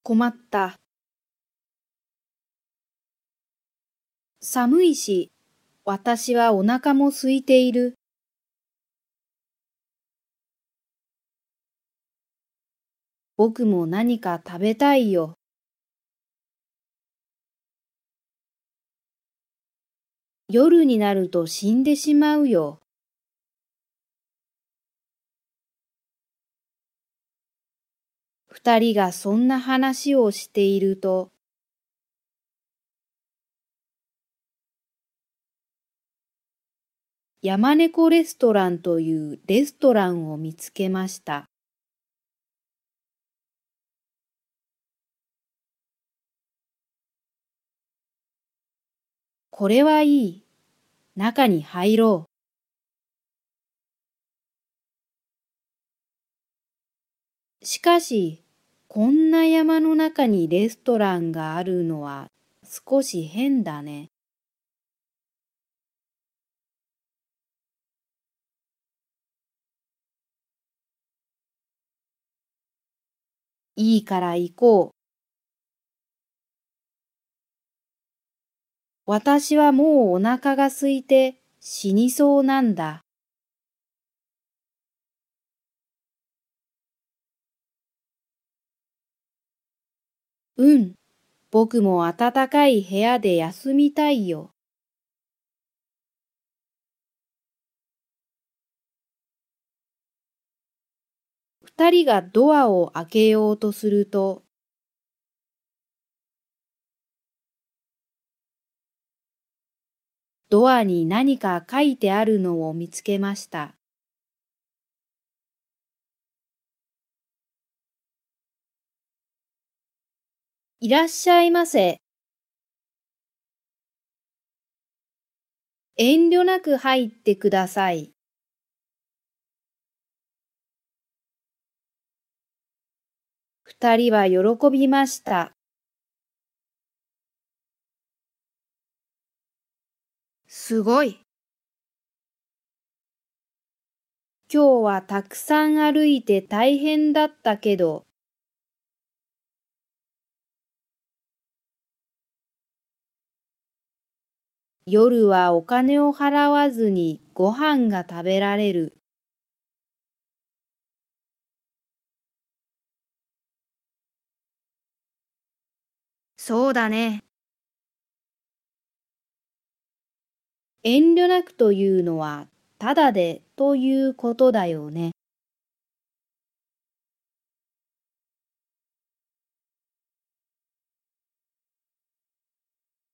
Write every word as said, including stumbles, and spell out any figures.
困った。寒いし、私はお腹も空いている。僕も何か食べたいよ。夜になると死んでしまうよ。二人がそんな話をしていると、山猫レストランというレストランを見つけました。これはいい。中に入ろう。しかし、こんな山の中にレストランがあるのは少し変だね。いいから行こう。私はもうお腹が空いて死にそうなんだ。うん、僕も暖かい部屋で休みたいよ。二人がドアを開けようとすると、ドアに何か書いてあるのを見つけました。いらっしゃいませ。遠慮なく入ってください。二人は喜びました。すごい。今日はたくさん歩いて大変だったけど、夜はお金を払わずにご飯が食べられる。そうだね。遠慮なくというのは、ただでということだよね。